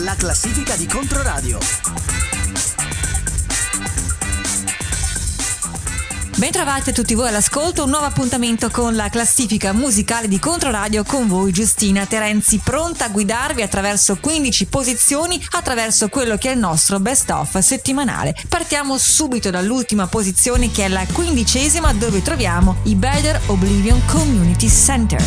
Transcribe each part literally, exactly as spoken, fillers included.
la classifica di Controradio. Bentrovati a tutti voi all'ascolto, un nuovo appuntamento con la classifica musicale di Controradio con voi Giustina Terenzi, pronta a guidarvi attraverso quindici posizioni, attraverso quello che è il nostro best of settimanale. Partiamo subito dall'ultima posizione, che è la quindicesima, dove troviamo i Better Oblivion Community Center.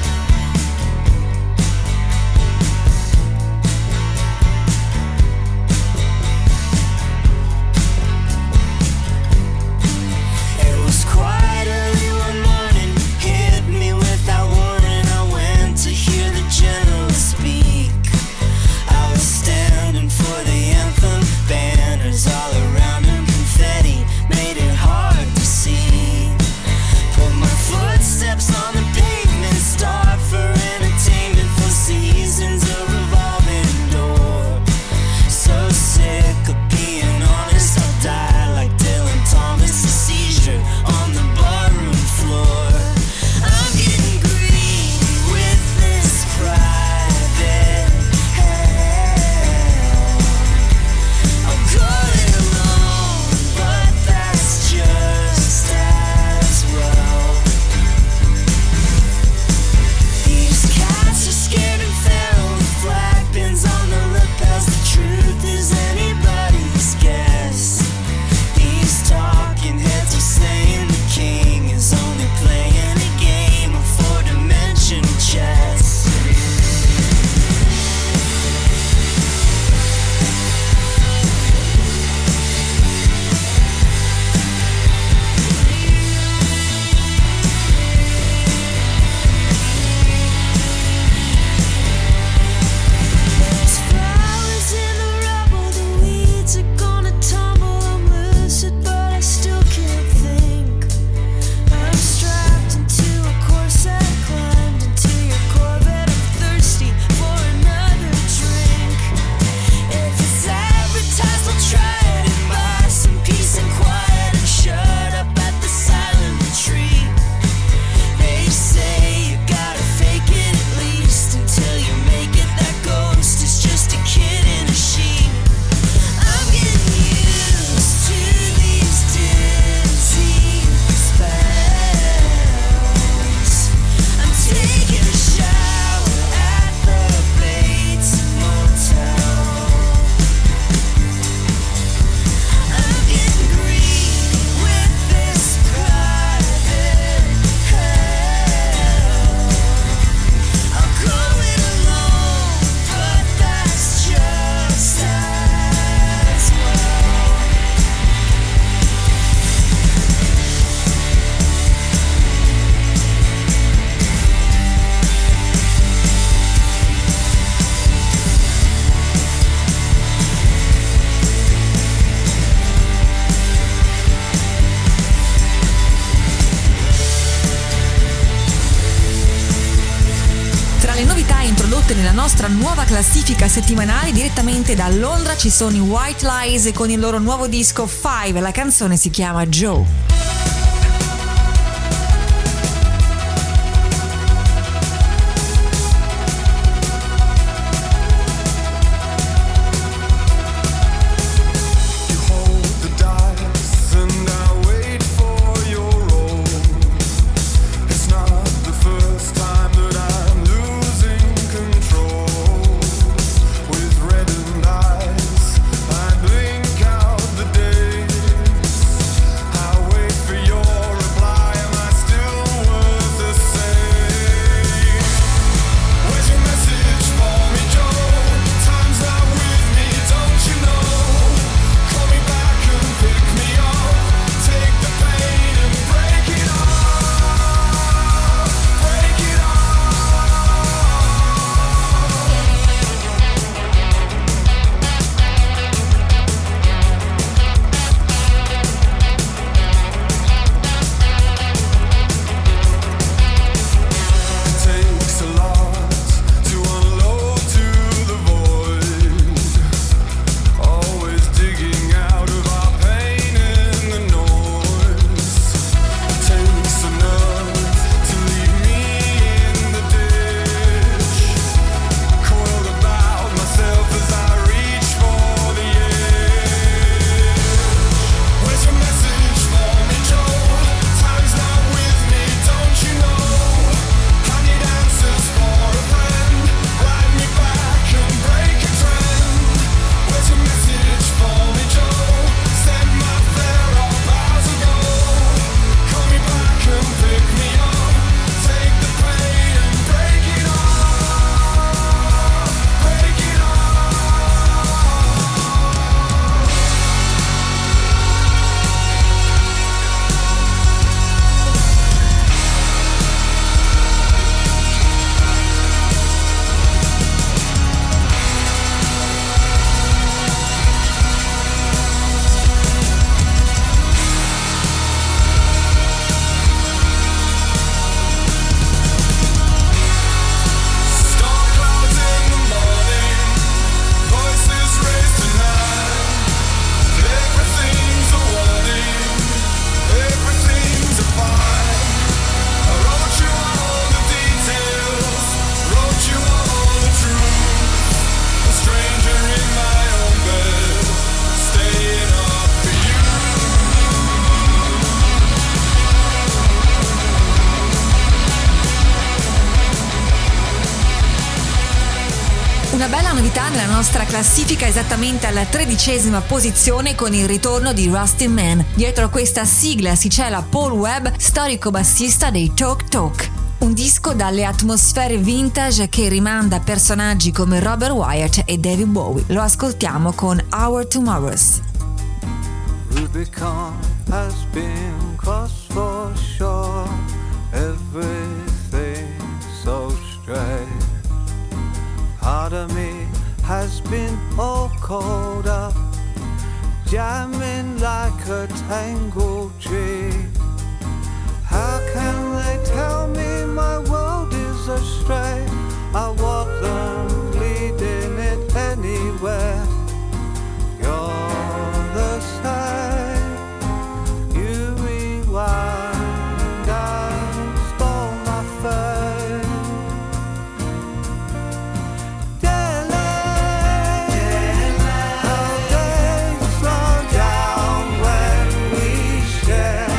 Nella nostra nuova classifica settimanale direttamente da Londra ci sono i White Lies con il loro nuovo disco Five, la canzone si chiama Joe. For your nella nostra classifica esattamente alla tredicesima posizione con il ritorno di Rusty Man. Dietro a questa sigla si cela Paul Webb, storico bassista dei Talk Talk. Un disco dalle atmosfere vintage che rimanda a personaggi come Robert Wyatt e David Bowie. Lo ascoltiamo con Our Tomorrows. Rubicon has been crossed for sure. Everything so strange. Part of me has been all caught up, jamming like a tangled tree. How can they tell me my world is astray? I walk them leading it anywhere. You're the same. You rewind and stole my fame. Daily, how days slow down when we share.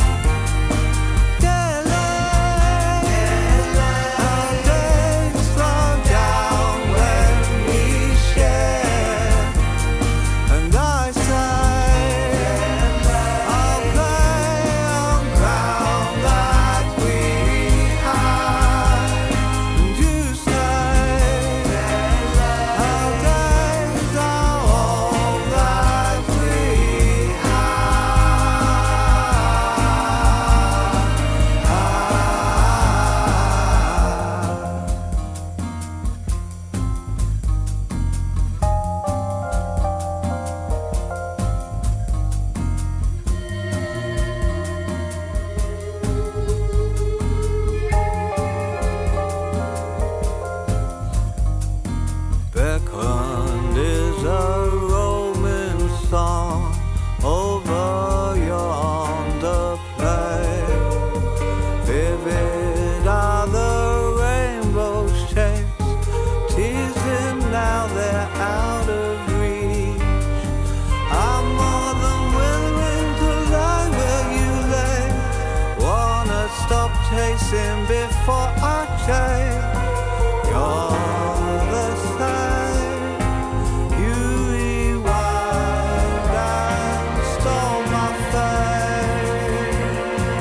Chasing before I change. You're the same. You rewind and stole my fame.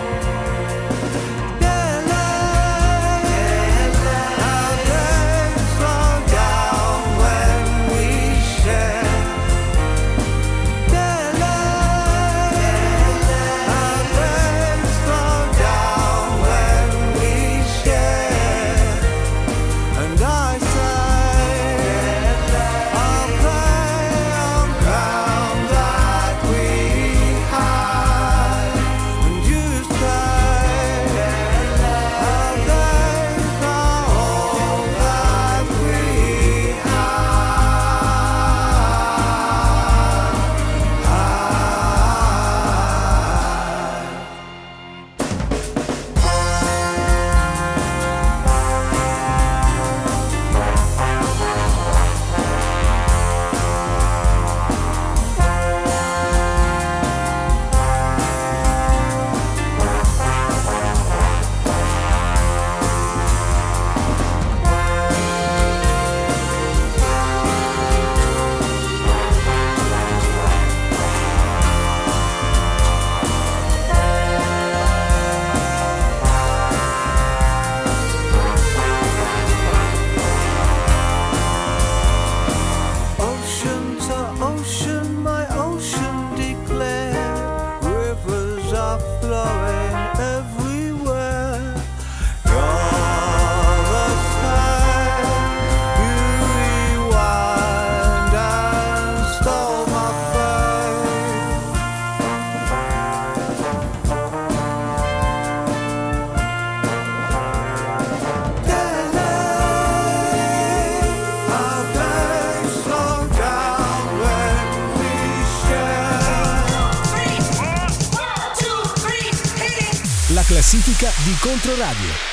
Daily, how days slow down when we share. Daily, how days slow down when we share. And I say, I'll play on ground that we hide. And you say, our days are all that we Ocean to ocean, my ocean declare. Rivers are flowing everywhere. You're the same. You rewind and stole my fame. Our days slow down when we share. La classifica di Controradio.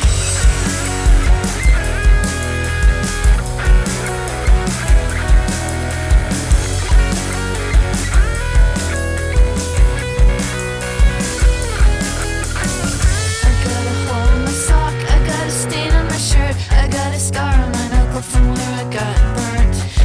I got a hole in my sock, I got a stain on my shirt, I got a scar on my knuckle from where I got burnt.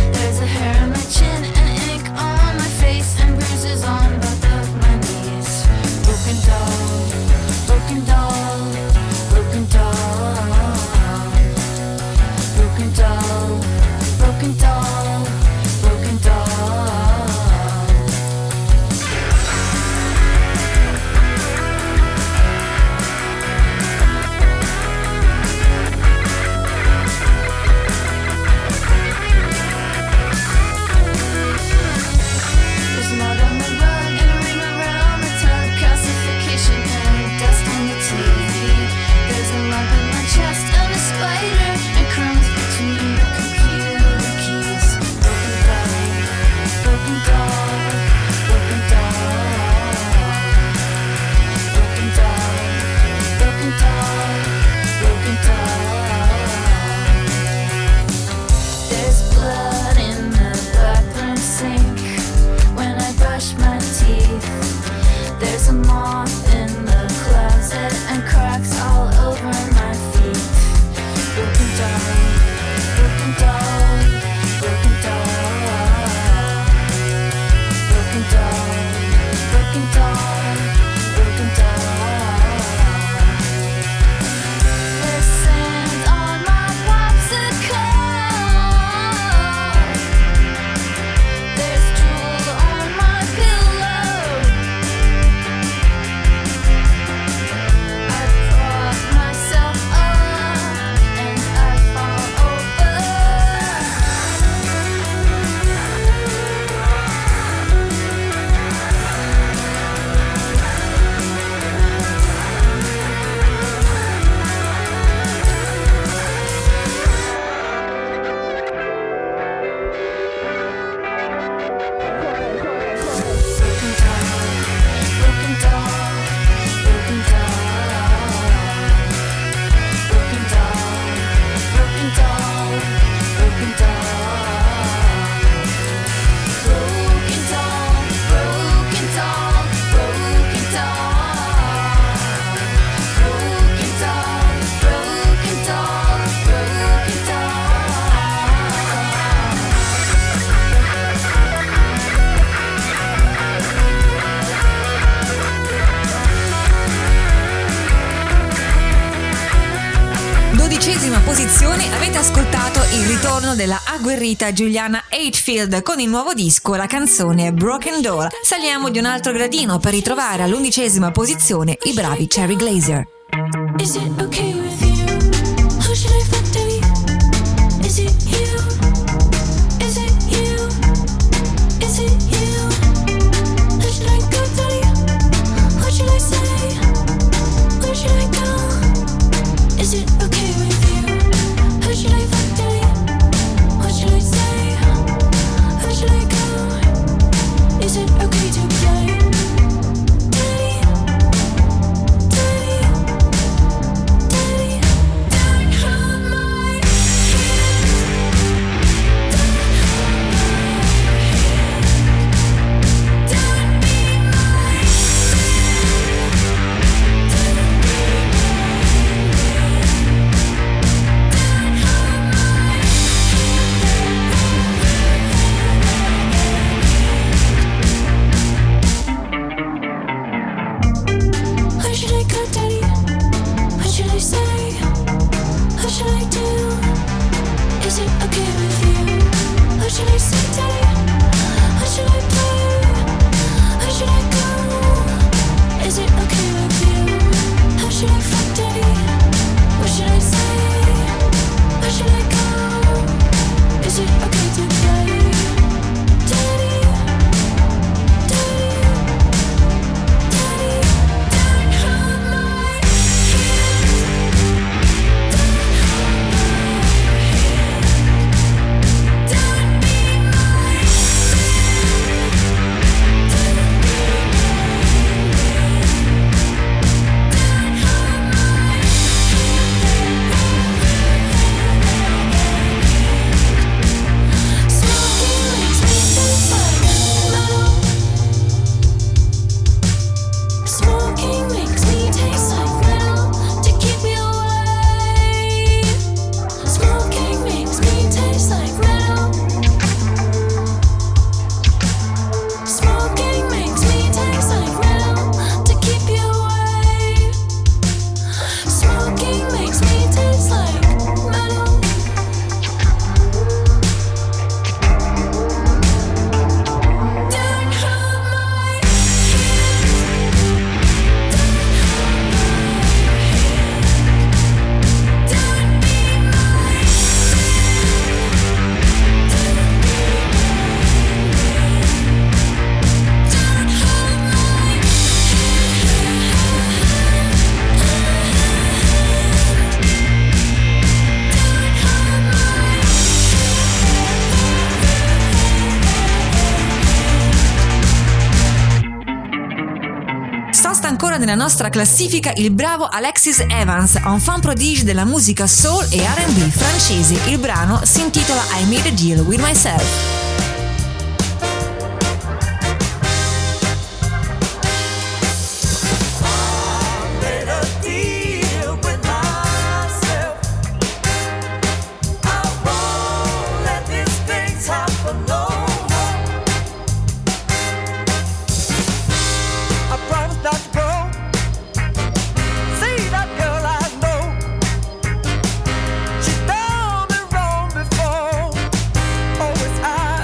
ascoltato il ritorno della agguerrita Juliana Hatfield con il nuovo disco, la canzone Broken Door. Saliamo di un altro gradino per ritrovare all'undicesima posizione i bravi Cherry Glazerr. Is it okay with you? How should I fuck tell you? Is it you? Is it you? Is it you? How should I go tell you? What should I say? Where should I go? Is it okay with you? How should I fuck tell you? What should I say? Where should I go? Is it okay to play? Daddy, daddy, daddy, don't hold my hand. Don't hold my hand. Don't be my Where should I go, Daddy? What should I say? What should I do? Is it okay with you? What should I say, Daddy? What should I play? Where should I go? Is it okay with you? How should I fuck, Daddy? What should I say? Where should I go? Is it okay to play? Daddy, Daddy, Daddy, don't hold my hand. Don't hold my hand. Don't be my Don't be Smoking makes me taste like metal. Smoking makes me taste like metal to keep me away. Smoking makes me taste like metal. Smoking makes me taste like metal to keep you away. Smoking makes me taste like metal. Don't hold my hand. Don't hold my hand. Don't be my Don't be Don't hold my Sosta ancora nella nostra classifica il bravo Alexis Evans, enfant prodige della musica soul e R and B francese. Il brano si intitola I Made a Deal with Myself. Made a deal with myself. I won't let these things happen no more. I promised not to go. See that girl I know. She's done me wrong before. Always I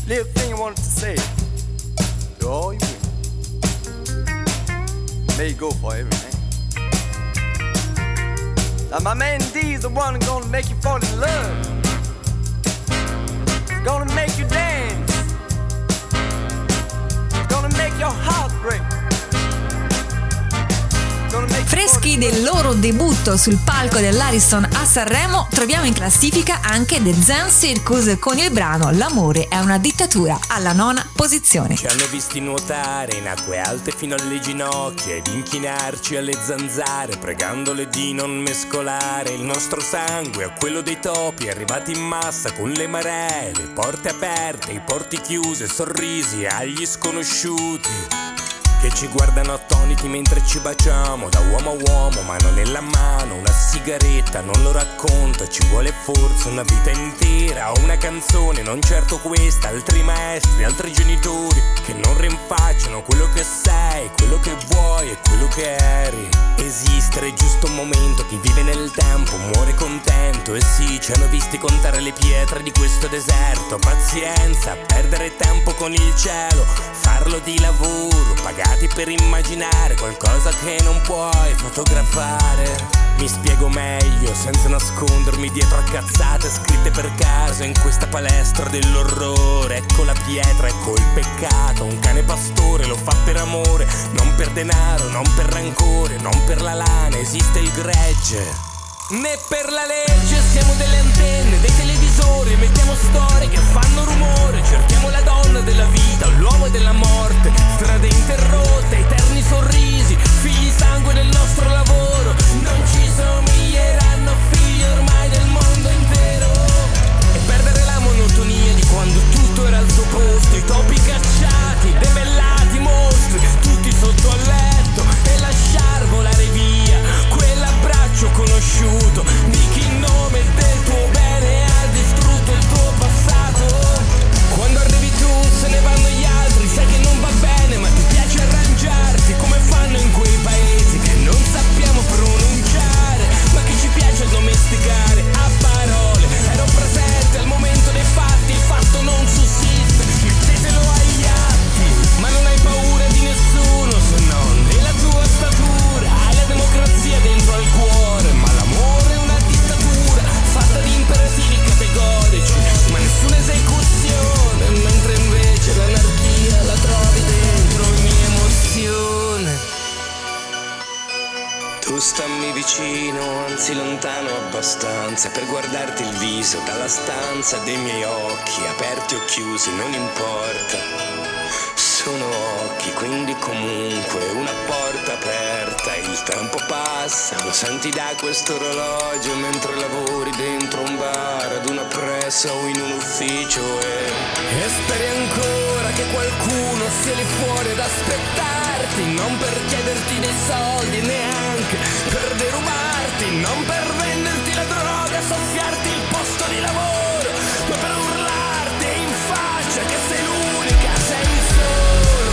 little thing I wanted to say to all you women. May go for everything. Now my man D's the one who's gonna make you fall in love. He's gonna make you dance. He's gonna make your heart break. Freschi del loro debutto sul palco dell'Ariston a Sanremo, troviamo in classifica anche The Zen Circus con il brano L'amore è una dittatura, alla nona posizione. Ci hanno visti nuotare in acque alte fino alle ginocchia ed inchinarci alle zanzare, pregandole di non mescolare il nostro sangue a quello dei topi, arrivati in massa con le maree, le porte aperte, i porti chiusi, sorrisi agli sconosciuti che ci guardano attoniti mentre ci baciamo, da uomo a uomo, mano nella mano, una sigaretta, non lo racconto, ci vuole forse una vita intera o una canzone, non certo questa, altri maestri, altri genitori che non rinfacciano quello che sei, quello che vuoi e quello che eri. Esistere è giusto un momento, chi vive nel tempo muore contento, e sì, ci hanno visti contare le pietre di questo deserto, pazienza, perdere tempo con il cielo, farlo di lavoro, pagati per immaginare qualcosa che non puoi fotografare. Mi spiego meglio senza nascondermi dietro a cazzate scritte per caso in questa palestra dell'orrore. Ecco la pietra, ecco il peccato, un cane pastore lo fa per amore, non per denaro, non per rancore, non per la lana, esiste il gregge. Né per la legge, siamo delle antenne, dei televisori, mettiamo storie che fanno rumore, cerchiamo la donna della vita, l'uomo della morte, strade interrotte, eterni sorrisi, figli sangue del nostro lavoro, non ci somiglieranno figli ormai del mondo intero, e perdere la monotonia di quando tutto era al suo posto, i topi cacciati, debellati mostri, tutti sotto al letto, e lasciar volare via quell'abbraccio conosciuto di chi in nome del tuo bene ha distrutto il tuo passato. Quando arrivi tu se ne vanno gli altri, sai che non va bene ma ti piace arrangiarti, come fanno in quei paesi che non sappiamo pronunciare ma che ci piace domesticare a parole. Ero presente al momento dei fatti, il fatto non sussiste, mettetelo agli atti, ma non hai paura di nessuno se non della tua statura. Hai la democrazia dentro al cuore, ma l'amore è una dittatura fatta di imperativi categorici, ma nessuna esecuzione, mentre invece l'anarchia la trovi dentro ogni emozione. Tu stammi vicino, anzi lontano abbastanza per guardarti il viso dalla stanza dei miei occhi, aperti o chiusi, non importa. Sono occhi, quindi comunque una porta aperta, il tempo passa, lo senti da questo orologio mentre lavori dentro un bar, ad una pressa o in un ufficio e, e speri ancora che qualcuno sia lì fuori ad aspettarti, non per chiederti dei soldi neanche per derubarti, non per venderti la droga, soffiarti il posto di lavoro, ma per urlarti in faccia che sei l'unica, sei solo.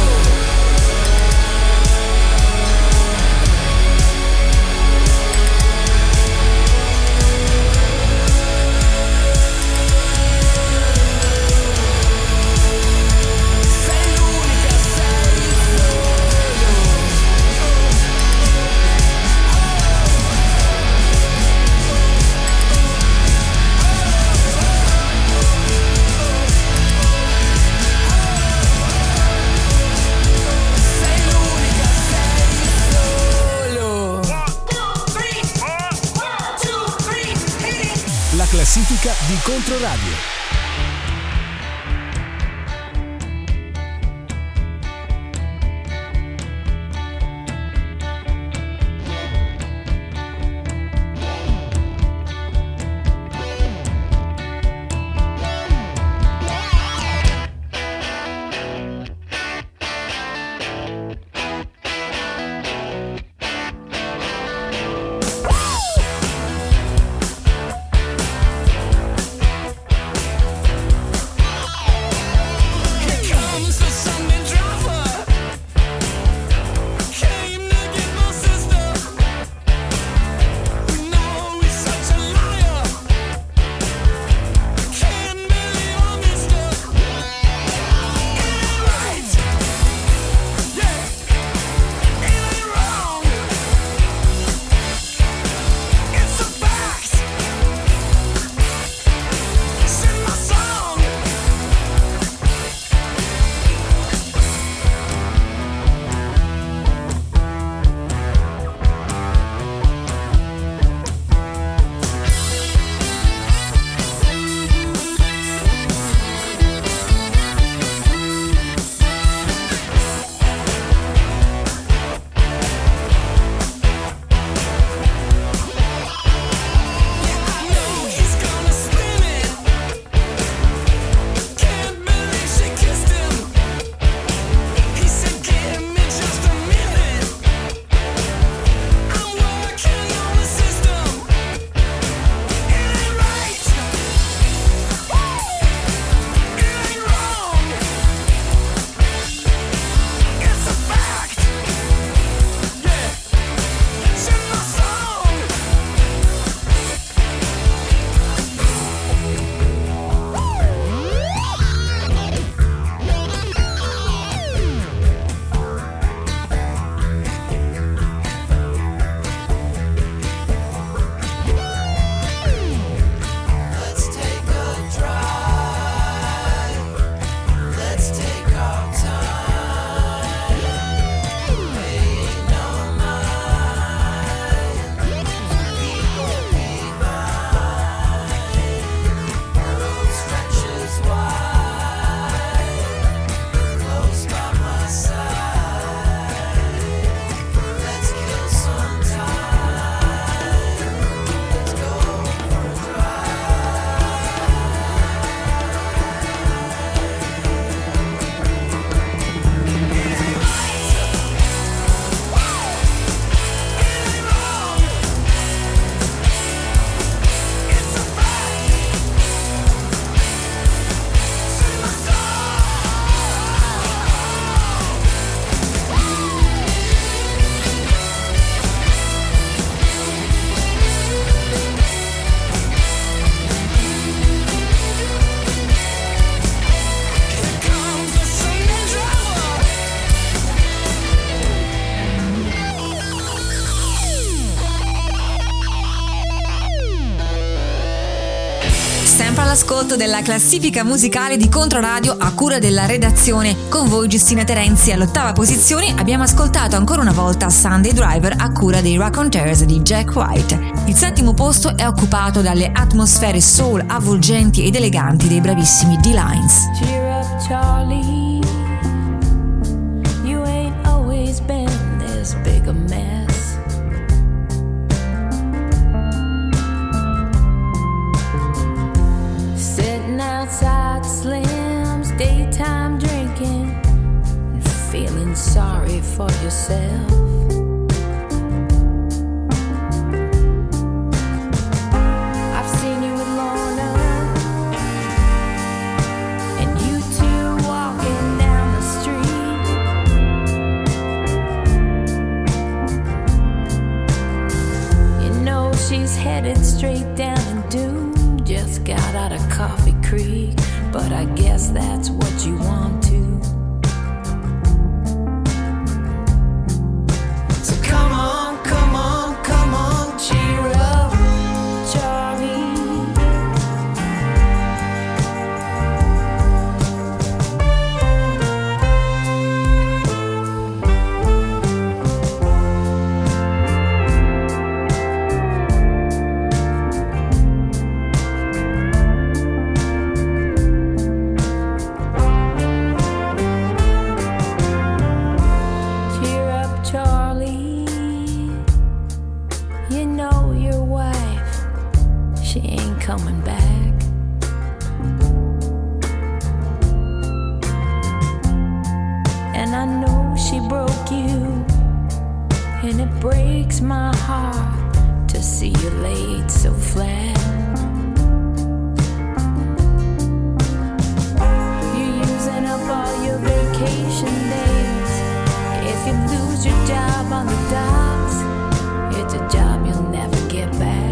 Classifica di Controradio. all'ascolto della classifica musicale di Controradio a cura della redazione. Con voi Giustina Terenzi. All'ottava posizione abbiamo ascoltato ancora una volta Sunday Driver a cura dei Raconteurs di Jack White. Il settimo posto è occupato dalle atmosfere soul avvolgenti ed eleganti dei bravissimi D-Lines. Cheer up, Charlie. You ain't always been this big a mess. Sitting outside Slim's, daytime drinking and feeling sorry for yourself. I've seen you with Lorna and you two walking down the street. You know she's headed straight down and due. Just got out of Coffee Creek, but I guess that's what you want to. So come on, come on, come on, cheer up, Charlie. Coming back. And I know she broke you, and it breaks my heart to see you laid so flat. You're using up all your vacation days. If you lose your job on the docks, it's a job you'll never get back.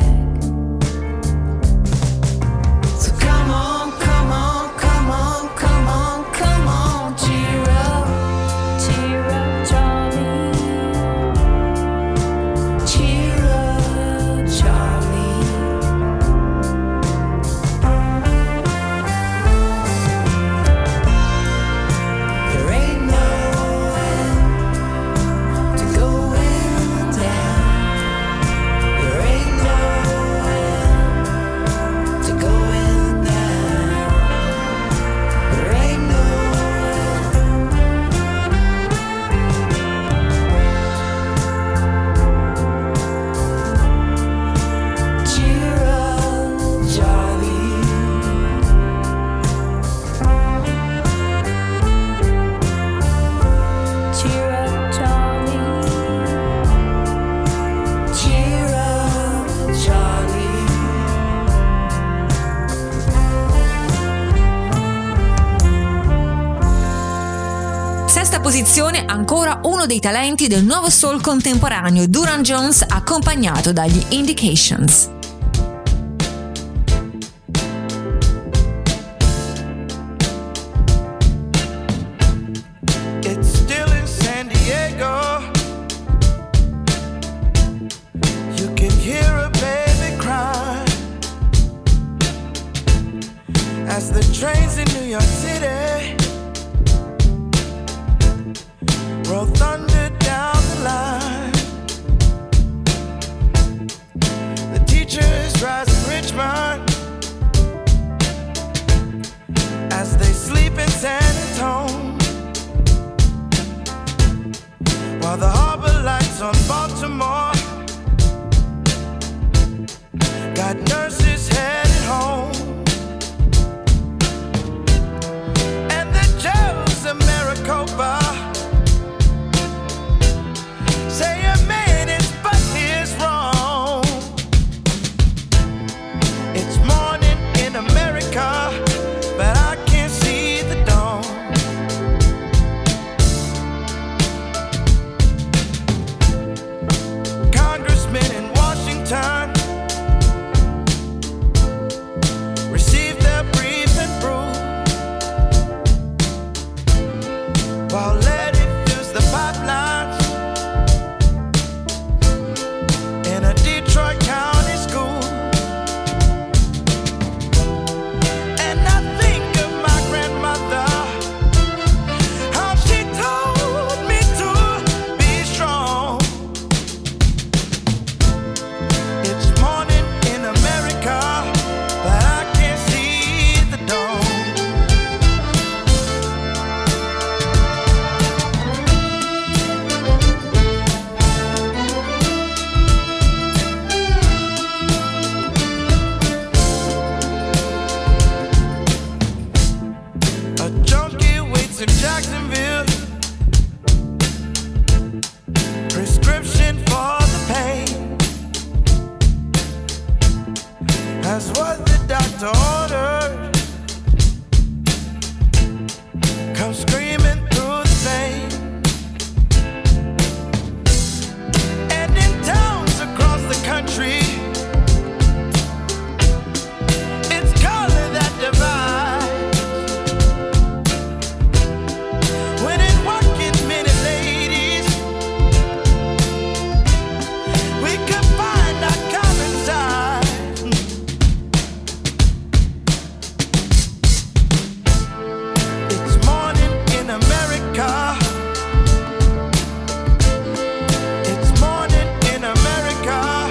Posizione ancora uno dei talenti del nuovo soul contemporaneo, Duran Jones, accompagnato dagli Indications. It's still in San Diego. You can hear a baby cry as the trains in New York City roll thunder down the line. The teachers rise in Richmond as they sleep in San Antonio, while the harbor lights on Baltimore got nurses headed home. And the jails of Maricopa say a minute, but he's wrong. It's morning in America, but I can't see the dawn. Congressmen in Washington receive their brief and brew, while Letty fills the pipelines in a Detroit County school. A junkie waits in Jacksonville. Prescription for the pain. That's what the doctor ordered. Come screaming through the pain. And in towns across the country, it's color that divides. When in working many ladies, we can find our common side. It's morning in America. It's morning in America.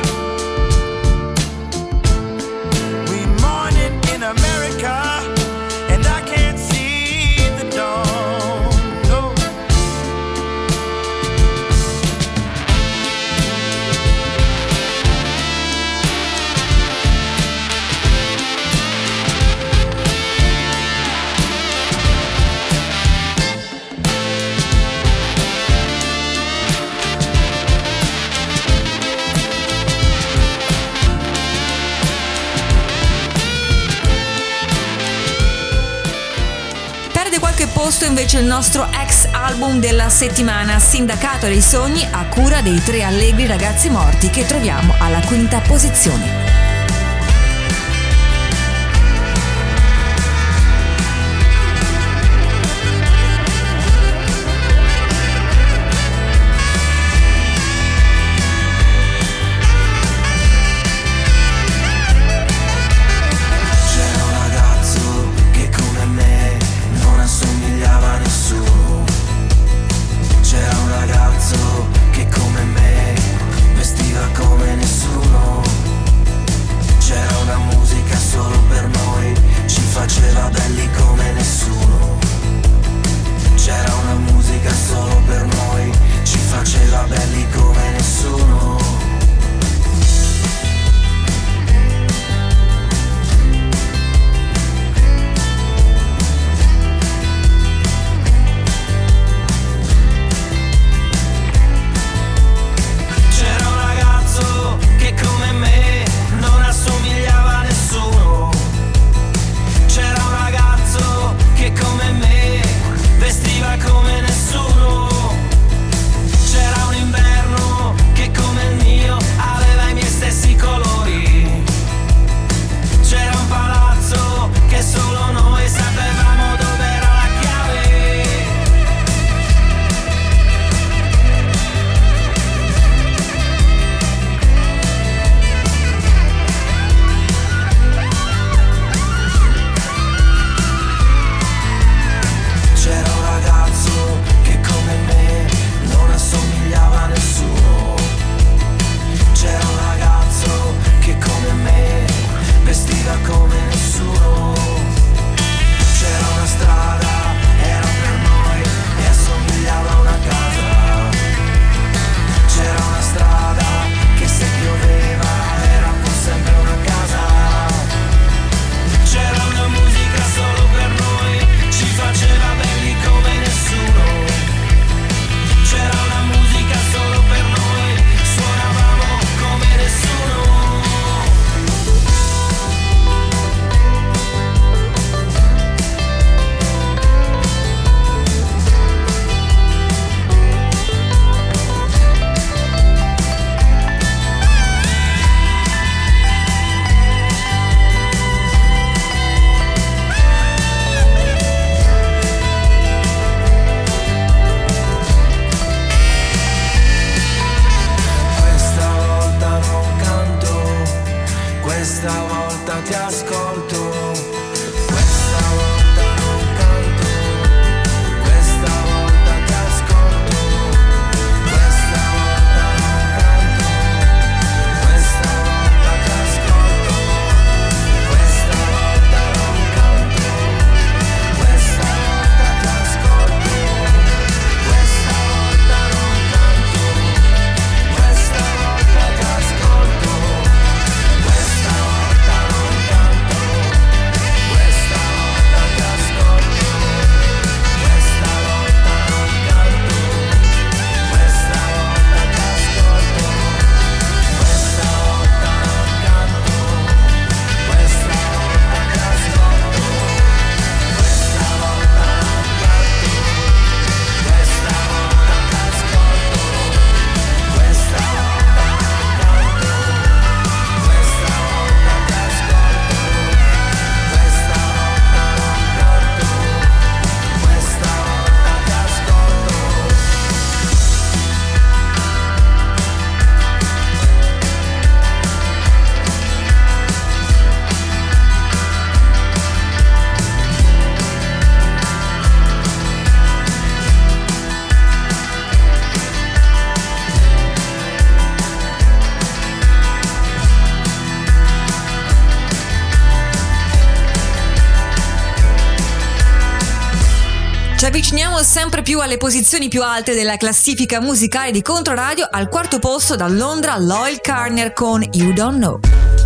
We morning in America, and I can't see the dawn. No. Perde qualche posto invece il nostro ex album della settimana, Sindacato dei Sogni, a cura dei tre allegri ragazzi morti, che troviamo alla quinta posizione. C'era un ragazzo che come me non assomigliava a nessuno. C'era un ragazzo che come me vestiva come nessuno. Ci avviciniamo sempre più alle posizioni più alte della classifica musicale di Controradio, al quarto posto da Londra Loyle Carner con You Don't Know.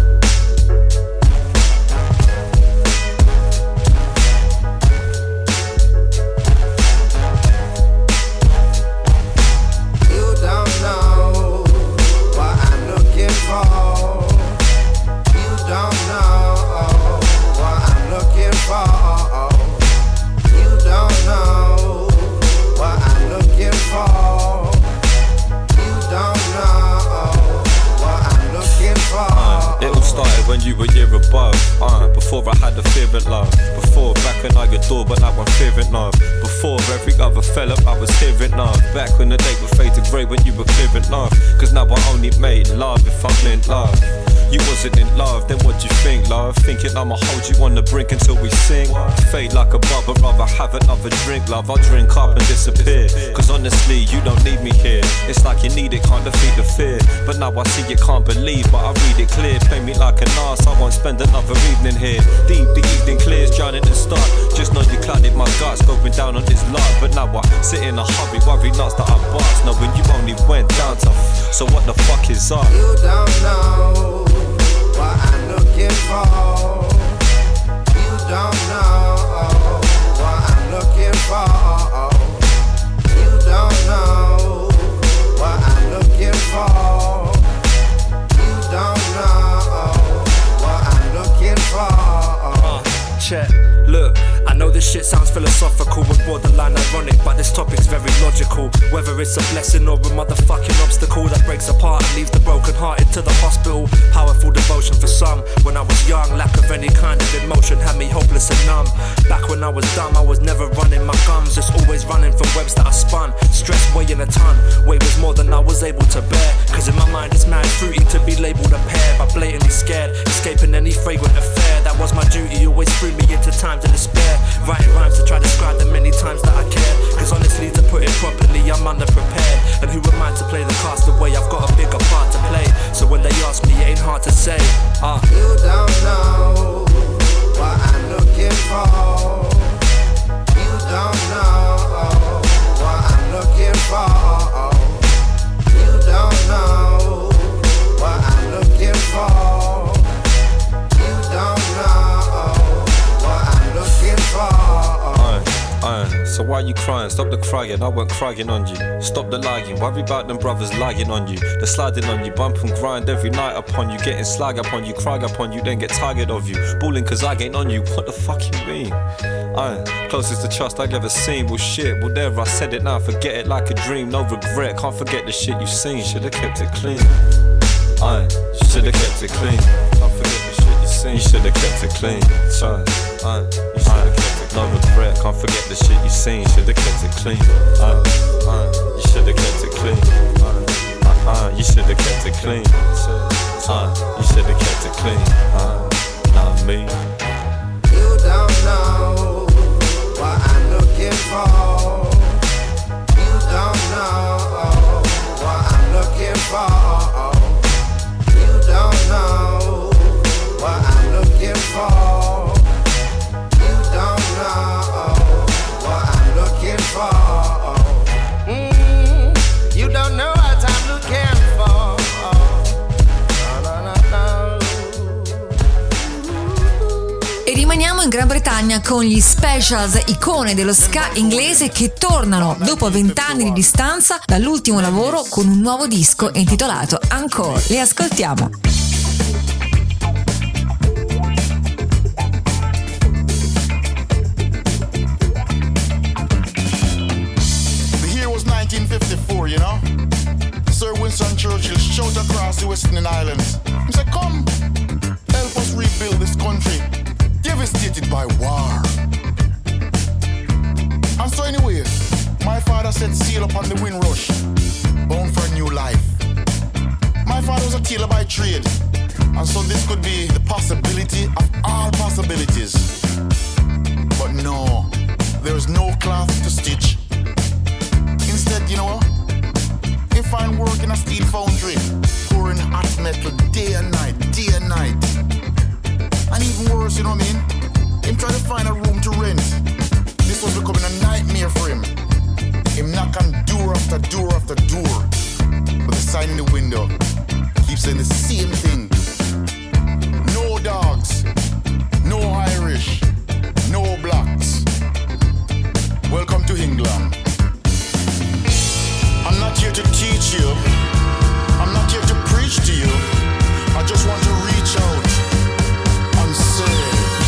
You don't know what I'm looking for. You don't know what I'm looking for. You don't know what I'm looking for. You don't know what I'm looking for. Uh, it all started when you were a year above. Uh, before I had the fear of love. Before back when I adored, but now I'm fearing love. Before every other fella I was hearing love. Back when the day would fade to grey when you were clearing love. Cause now I only made love if I'm in love. You wasn't in love, then what you think, love? Thinking I'ma hold you on the brink until we sing. Fade like a bubble, rather have another drink, love. I'll drink up and disappear. Cause honestly, you don't need me here. It's like you need it, can't defeat the fear. But now I see you can't believe, but I read it clear. Play me like an arse, I won't spend another evening here. Deep, the evening clears, drowning the start. Just know you clouded my guts, going down on this lot. But now I sit in a hurry, worry nuts that I bust. Knowing you only went down tough, so what the fuck is up? You don't know what I'm looking for. You don't know what I'm looking for. You don't know what I'm looking for. You don't know what I'm looking for. Uh, check, look, I know this shit sounds philosophical and borderline ironic, but this topic's very logical. Whether it's a blessing or a motherfucking obstacle that breaks apart and leaves the broken hearted to the hospital. Powerful devotion for some. When I was young, lack of any kind of emotion had me hopeless and numb. Back when I was dumb, I was never running my gums, just always running from webs that I spun. Stress weighing a ton, weight was more than I was able to bear. Cause in my mind it's mad fruity to be labelled a pair, but blatantly scared, escaping any fragrant affair. That was my duty, always threw me into times of despair. Writing rhymes to try to describe the many times that I care. Cause honestly, to put it properly, I'm underprepared. And who am I to play the cast away? I've got a bigger part to play. So when they ask me, it ain't hard to say. uh. You don't know what I'm looking for. You don't know what I'm looking for. You don't know what I'm looking for. You don't know what I'm looking for. Aye, aye. So why you crying? Stop the crying, I weren't crying on you. Stop the lying, worry about them brothers lying on you. They're sliding on you, bump and grind every night upon you. Getting slag upon you, cry upon you, then get tired of you. Balling cause I ain't on you, what the fuck you mean? Aye, closest to trust I've ever seen. Well shit, well there I said it now, forget it like a dream. No regret, can't forget the shit you seen. Should've kept it clean. Aye, should've kept it clean. Can't forget the shit you seen. You should've kept it clean. Aye, aye, you should've kept it clean. No regret, can't forget the shit you seen. Should've kept it clean. Aye, aye, you should've kept it clean. Aye, aye, you should've kept it clean. Aye, you should've kept it clean. Aye, not me. You don't know what I'm looking for. You don't know what I'm looking for. You don't know what I'm looking for. You don't know what I'm looking for. Mm, you don't know what I'm looking for. No, no, no, no. E rimaniamo in Gran Bretagna con gli Specials, icone dello ska inglese che tornano dopo vent'anni di distanza dall'ultimo lavoro con un nuovo disco intitolato Encore. Li ascoltiamo. nineteen fifty-four, you know, Sir Winston Churchill shouted across the Western Islands. He said, come, help us rebuild this country devastated by war. And so anyway, my father set sail upon the Windrush, bound for a new life. My father was a tailor by trade, and so this could be the possibility of all possibilities. But no, there's no cloth to stitch. Instead, you know, he find work in a steel foundry, pouring hot metal day and night, day and night. And even worse, you know what I mean? Him try to find a room to rent. This was becoming a nightmare knock on door after door after door, but the sign in the window keeps saying the same thing. No dogs, no Irish, no blacks. Welcome to England. I'm not here to teach you, I'm not here to preach to you. I just want to reach out and say,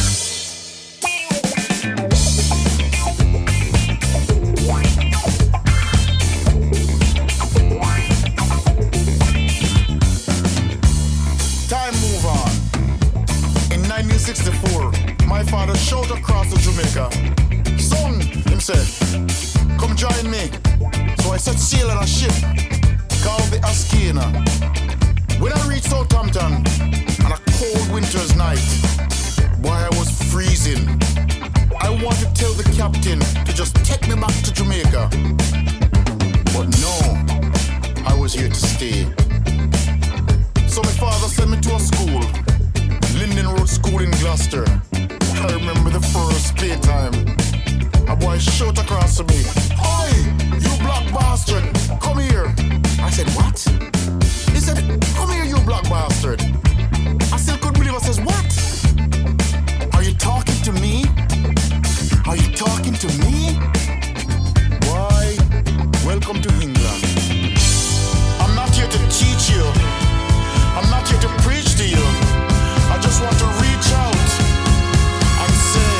time move on. In nineteen sixty-four, my father shouted across the Jamaica, "Son," him said, "come join me." So I set sail on a ship called the Askina. When I reached Southampton on a cold winter's night, boy, I was freezing. I wanted to tell the captain to just take me back to Jamaica, but no, I was here to stay. So my father sent me to a school, Linden Road School in Gloucester. I remember the first playtime. A boy shouted across to me, "Oi, you black bastard, come here." I said, "What?" He said, "Come here, you black bastard." I still couldn't believe it. I says, "What? Are you talking to me? Are you talking to me?" Why, welcome to England. I'm not here to teach you, I'm not here to preach to you. I just want to reach out and say,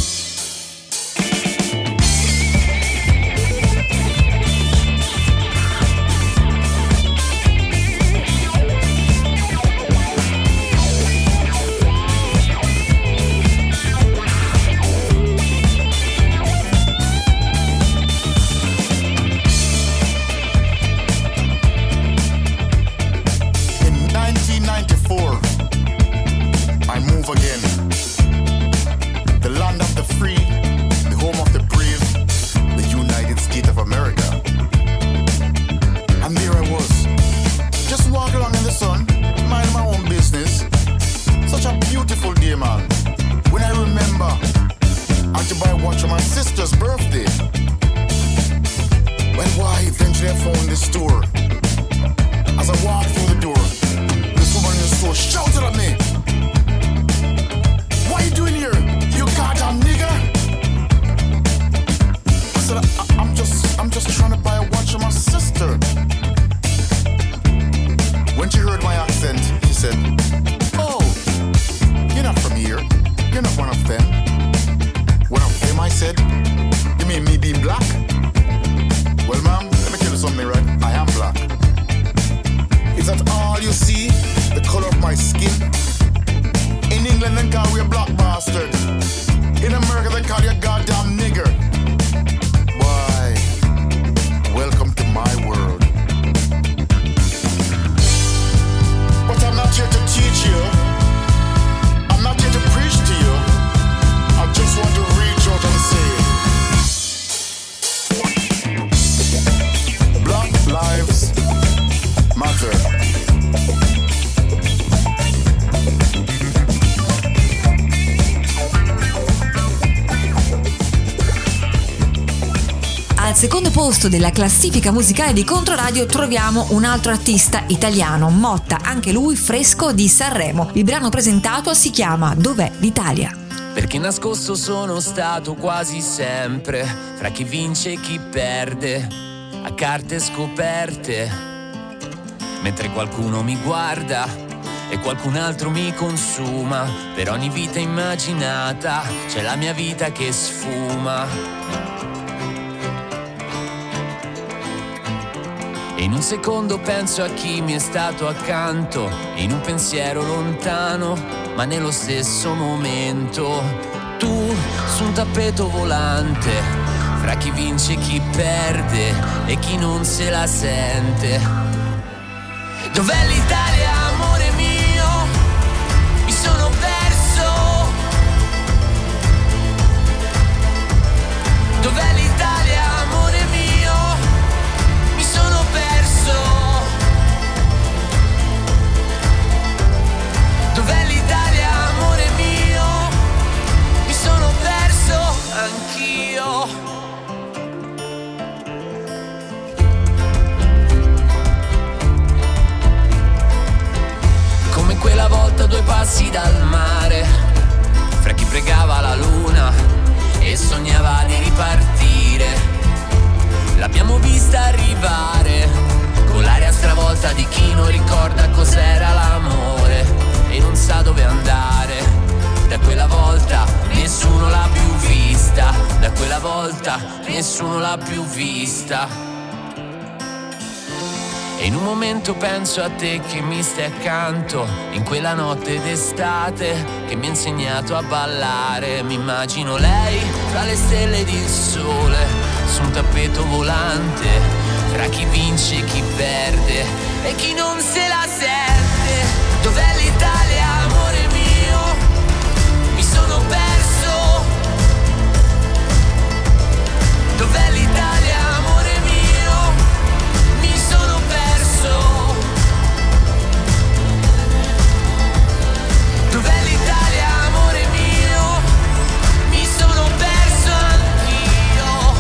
I move again. The land of the free, the home of the brave, the United States of America. And there I was, just walking along in the sun, minding my own business. Such a beautiful day, man. When I remember, I had to buy a watch for my sister's birthday. Well, why, eventually I found this store. As I walked through the door, this woman in the store shouted at me, "What are you doing here, you goddamn nigger?" I said, I- I'm just, I'm just trying to buy a watch for my sister. When she heard my accent, she said, "Oh, you're not from here. You're not one of them." One of them, I said. "You mean me being black?" Well, ma'am, let me tell you something, right? I am black. Is that all you see? The color of my skin? In England, they call you a black bastard. In America, they call you a goddamn nigger. Why, welcome to my world. But I'm not here to teach you. I'm not here to preach to you. I just want to reach out and say, Black lives matter. Al secondo posto della classifica musicale di Controradio troviamo un altro artista italiano, Motta, anche lui fresco di Sanremo. Il brano presentato si chiama Dov'è l'Italia? Perché nascosto sono stato quasi sempre fra chi vince e chi perde, a carte scoperte, mentre qualcuno mi guarda e qualcun altro mi consuma. Per ogni vita immaginata c'è la mia vita che sfuma. E in un secondo penso a chi mi è stato accanto, in un pensiero lontano, ma nello stesso momento. Tu su un tappeto volante, fra chi vince e chi perde e chi non se la sente. Dov'è l'Italia, amore mio? Mi sono perso. Dov'è l'Italia, amore mio? Mi sono perso. Dov'è l'Italia, amore mio? Mi sono perso anch'io. passi dal mare, fra chi pregava la luna e sognava di ripartire. L'abbiamo vista arrivare con l'aria stravolta di chi non ricorda cos'era l'amore e non sa dove andare. Da quella volta nessuno l'ha più vista, da quella volta nessuno l'ha più vista. E in un momento penso a te che mi stai accanto, in quella notte d'estate che mi ha insegnato a ballare. Mi immagino lei tra le stelle ed il sole, su un tappeto volante, tra chi vince e chi perde e chi non se la sente. Dov'è l'Italia, amore mio? Mi sono perso. Dov'è l'Italia, amore mio? Mi sono perso. Dov'è l'Italia, amore mio? Mi sono perso anch'io.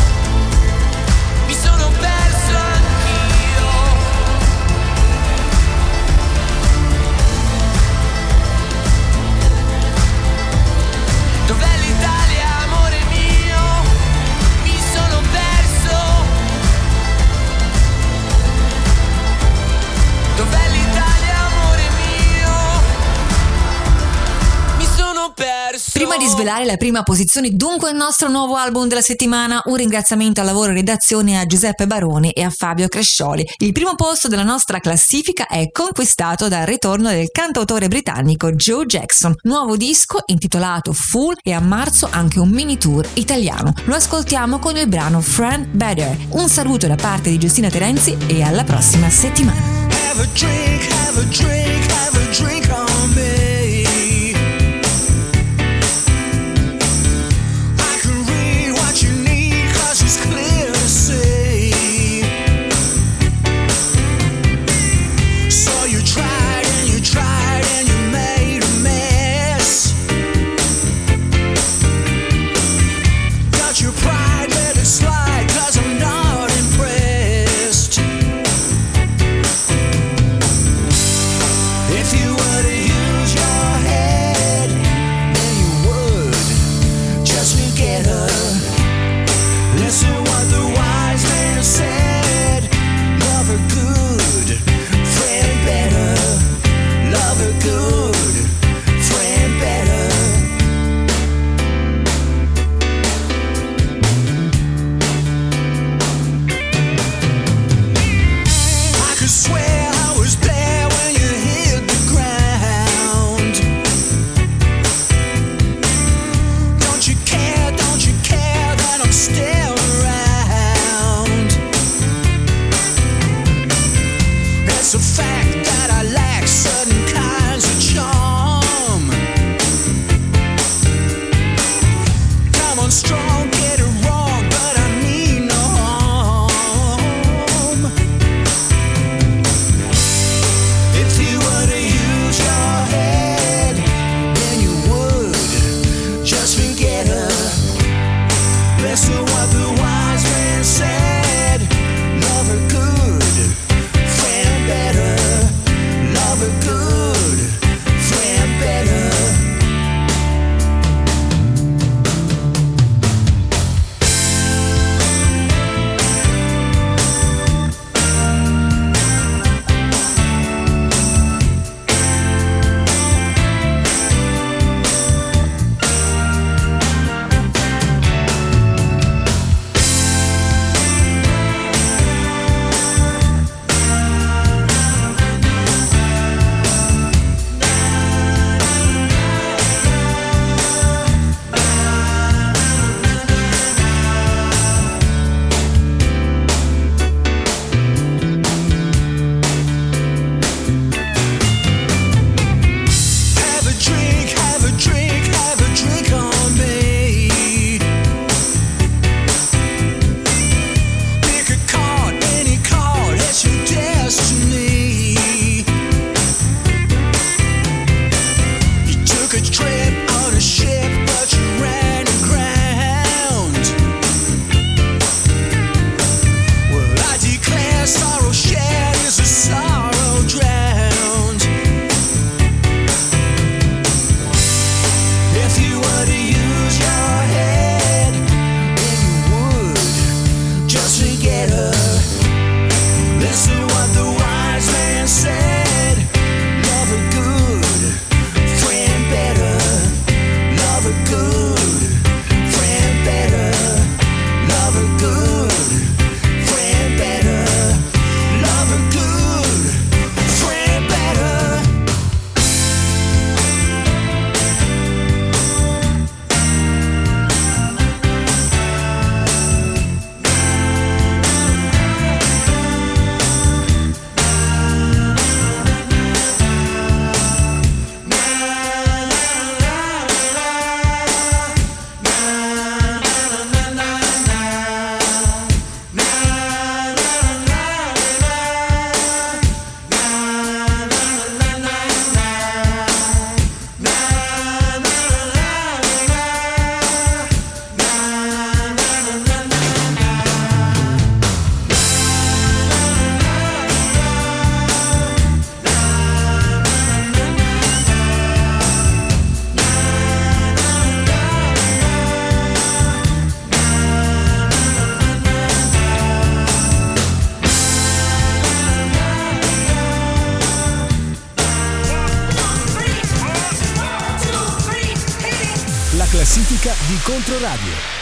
Mi sono perso anch'io. Dov'è l'Italia, amore mio? Mi sono perso. Dov'è l'Italia, amore mio? Mi sono perso. Prima di svelare la prima posizione, dunque, il nostro nuovo album della settimana, un ringraziamento al lavoro e redazione a Giuseppe Baroni e a Fabio Crescioli. Il primo posto della nostra classifica è conquistato dal ritorno del cantautore britannico Joe Jackson. Nuovo disco intitolato Fool e a marzo anche un mini tour italiano. Lo ascoltiamo con il brano Friend Better. Un saluto da parte di Giustina Terenzi e alla prossima settimana. Have a drink, have a drink, have a drink on me. I can read what you need, 'cause it's clear to see. So you tried and you tried and you made a mess. Got your pride, let it slide, 'cause I'm not impressed. If you were to use your di Controradio.